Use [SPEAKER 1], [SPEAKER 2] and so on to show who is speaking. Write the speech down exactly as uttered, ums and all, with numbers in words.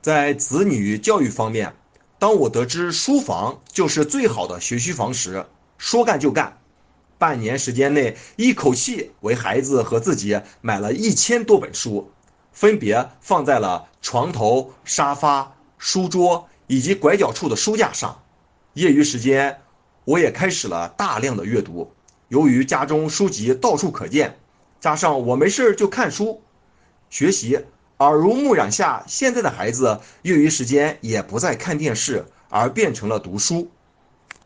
[SPEAKER 1] 在子女教育方面，当我得知书房就是最好的学习房时，说干就干。半年时间内，一口气为孩子和自己买了一千多本书，分别放在了床头、沙发、书桌以及拐角处的书架上。业余时间，我也开始了大量的阅读。由于家中书籍到处可见，加上我没事就看书学习，耳濡目染下，现在的孩子业余时间也不再看电视，而变成了读书。